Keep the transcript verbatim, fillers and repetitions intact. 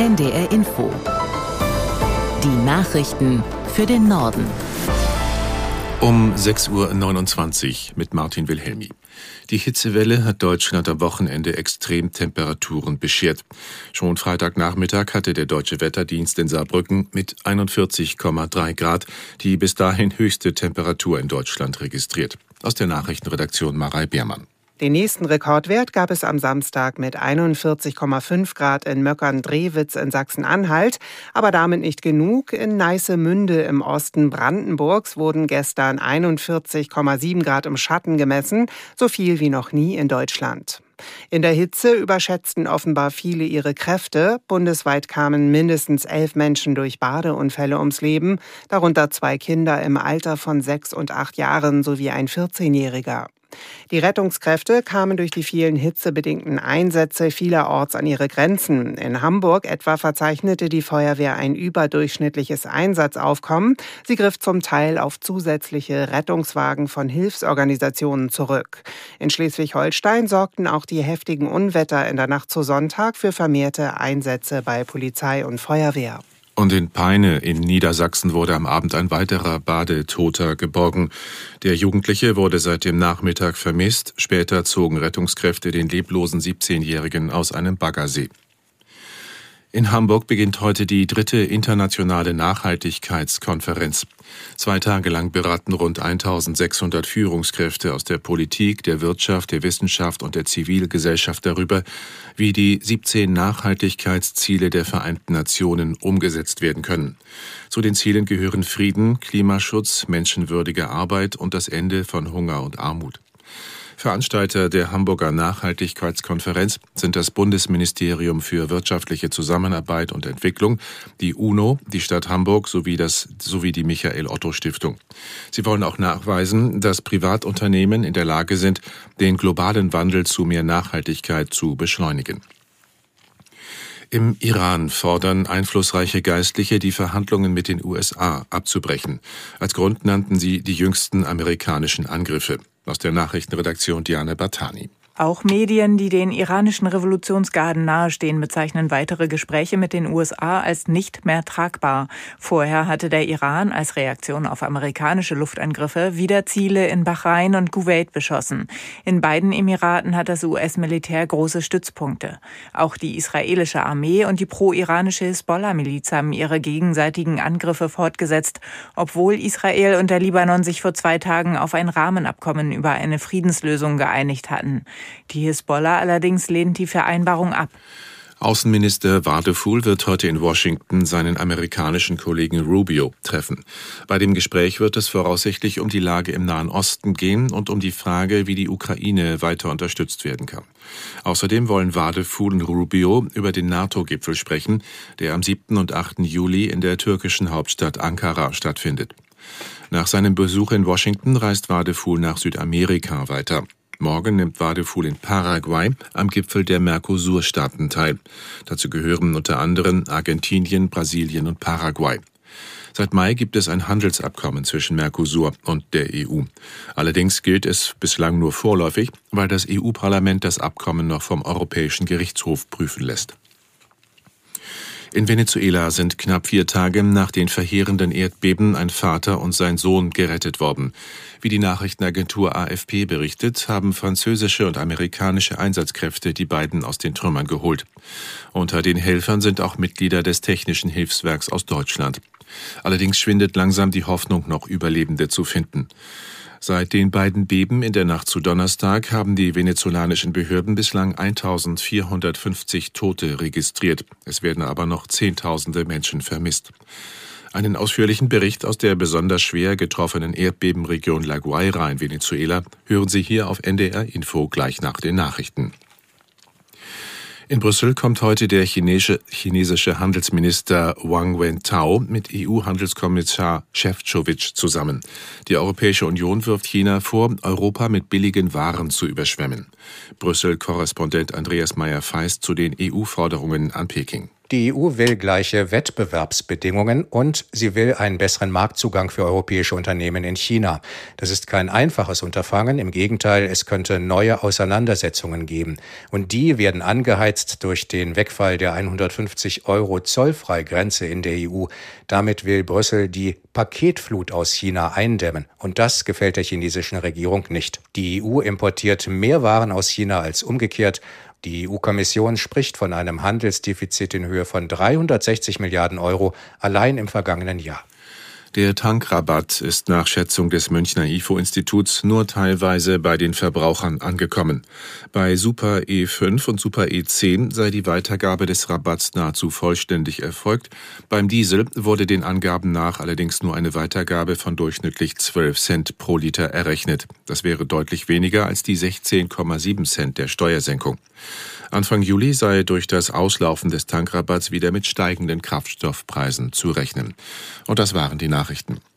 N D R Info. Die Nachrichten für den Norden. Um sechs Uhr neunundzwanzig mit Martin Wilhelmi. Die Hitzewelle hat Deutschland am Wochenende Extremtemperaturen beschert. Schon Freitagnachmittag hatte der Deutsche Wetterdienst in Saarbrücken mit einundvierzig Komma drei Grad die bis dahin höchste Temperatur in Deutschland registriert. Aus der Nachrichtenredaktion Marei Beermann. Den nächsten Rekordwert gab es am Samstag mit einundvierzig Komma fünf Grad in Möckern-Drewitz in Sachsen-Anhalt. Aber damit nicht genug. In Neissemünde im Osten Brandenburgs wurden gestern einundvierzig Komma sieben Grad im Schatten gemessen, so viel wie noch nie in Deutschland. In der Hitze überschätzten offenbar viele ihre Kräfte. Bundesweit kamen mindestens elf Menschen durch Badeunfälle ums Leben, darunter zwei Kinder im Alter von sechs und acht Jahren sowie ein vierzehnjähriger. Die Rettungskräfte kamen durch die vielen hitzebedingten Einsätze vielerorts an ihre Grenzen. In Hamburg etwa verzeichnete die Feuerwehr ein überdurchschnittliches Einsatzaufkommen. Sie griff zum Teil auf zusätzliche Rettungswagen von Hilfsorganisationen zurück. In Schleswig-Holstein sorgten auch die heftigen Unwetter in der Nacht zu Sonntag für vermehrte Einsätze bei Polizei und Feuerwehr. Und in Peine in Niedersachsen wurde am Abend ein weiterer Badetoter geborgen. Der Jugendliche wurde seit dem Nachmittag vermisst. Später zogen Rettungskräfte den leblosen siebzehnjährigen aus einem Baggersee. In Hamburg beginnt heute die dritte internationale Nachhaltigkeitskonferenz. Zwei Tage lang beraten rund eintausendsechshundert Führungskräfte aus der Politik, der Wirtschaft, der Wissenschaft und der Zivilgesellschaft darüber, wie die siebzehn Nachhaltigkeitsziele der Vereinten Nationen umgesetzt werden können. Zu den Zielen gehören Frieden, Klimaschutz, menschenwürdige Arbeit und das Ende von Hunger und Armut. Veranstalter der Hamburger Nachhaltigkeitskonferenz sind das Bundesministerium für wirtschaftliche Zusammenarbeit und Entwicklung, die UNO, die Stadt Hamburg sowie, das, sowie die Michael-Otto-Stiftung. Sie wollen auch nachweisen, dass Privatunternehmen in der Lage sind, den globalen Wandel zu mehr Nachhaltigkeit zu beschleunigen. Im Iran fordern einflussreiche Geistliche, die Verhandlungen mit den U S A abzubrechen. Als Grund nannten sie die jüngsten amerikanischen Angriffe. Aus der Nachrichtenredaktion Diane Bartani. Auch Medien, die den iranischen Revolutionsgarden nahestehen, bezeichnen weitere Gespräche mit den U S A als nicht mehr tragbar. Vorher hatte der Iran als Reaktion auf amerikanische Luftangriffe wieder Ziele in Bahrain und Kuwait beschossen. In beiden Emiraten hat das U S-Militär große Stützpunkte. Auch die israelische Armee und die pro-iranische Hisbollah-Miliz haben ihre gegenseitigen Angriffe fortgesetzt, obwohl Israel und der Libanon sich vor zwei Tagen auf ein Rahmenabkommen über eine Friedenslösung geeinigt hatten. Die Hisbollah allerdings lehnt die Vereinbarung ab. Außenminister Wadephul wird heute in Washington seinen amerikanischen Kollegen Rubio treffen. Bei dem Gespräch wird es voraussichtlich um die Lage im Nahen Osten gehen und um die Frage, wie die Ukraine weiter unterstützt werden kann. Außerdem wollen Wadephul und Rubio über den NATO-Gipfel sprechen, der am siebten und achten Juli in der türkischen Hauptstadt Ankara stattfindet. Nach seinem Besuch in Washington reist Wadephul nach Südamerika weiter. Morgen nimmt Wadephul in Paraguay am Gipfel der Mercosur-Staaten teil. Dazu gehören unter anderem Argentinien, Brasilien und Paraguay. Seit Mai gibt es ein Handelsabkommen zwischen Mercosur und der E U. Allerdings gilt es bislang nur vorläufig, weil das E U-Parlament das Abkommen noch vom Europäischen Gerichtshof prüfen lässt. In Venezuela sind knapp vier Tage nach den verheerenden Erdbeben ein Vater und sein Sohn gerettet worden. Wie die Nachrichtenagentur A F P berichtet, haben französische und amerikanische Einsatzkräfte die beiden aus den Trümmern geholt. Unter den Helfern sind auch Mitglieder des Technischen Hilfswerks aus Deutschland. Allerdings schwindet langsam die Hoffnung, noch Überlebende zu finden. Seit den beiden Beben in der Nacht zu Donnerstag haben die venezolanischen Behörden bislang eintausendvierhundertfünfzig Tote registriert. Es werden aber noch Zehntausende Menschen vermisst. Einen ausführlichen Bericht aus der besonders schwer getroffenen Erdbebenregion La Guaira in Venezuela hören Sie hier auf N D R Info gleich nach den Nachrichten. In Brüssel kommt heute der chinesische, chinesische Handelsminister Wang Wentao mit E U-Handelskommissar Šefčovič zusammen. Die Europäische Union wirft China vor, Europa mit billigen Waren zu überschwemmen. Brüssel-Korrespondent Andreas Meyer-Feist zu den E U-Forderungen an Peking. Die E U will gleiche Wettbewerbsbedingungen und sie will einen besseren Marktzugang für europäische Unternehmen in China. Das ist kein einfaches Unterfangen. Im Gegenteil, es könnte neue Auseinandersetzungen geben. Und die werden angeheizt durch den Wegfall der hundertfünfzig Euro Zollfreigrenze in der E U. Damit will Brüssel die Paketflut aus China eindämmen. Und das gefällt der chinesischen Regierung nicht. Die E U importiert mehr Waren aus China als umgekehrt. Die E U-Kommission spricht von einem Handelsdefizit in Höhe von dreihundertsechzig Milliarden Euro allein im vergangenen Jahr. Der Tankrabatt ist nach Schätzung des Münchner I F O-Instituts nur teilweise bei den Verbrauchern angekommen. Bei Super E fünf und Super E zehn sei die Weitergabe des Rabatts nahezu vollständig erfolgt. Beim Diesel wurde den Angaben nach allerdings nur eine Weitergabe von durchschnittlich zwölf Cent pro Liter errechnet. Das wäre deutlich weniger als die sechzehn Komma sieben Cent der Steuersenkung. Anfang Juli sei durch das Auslaufen des Tankrabatts wieder mit steigenden Kraftstoffpreisen zu rechnen. Und das waren die Nachrichten.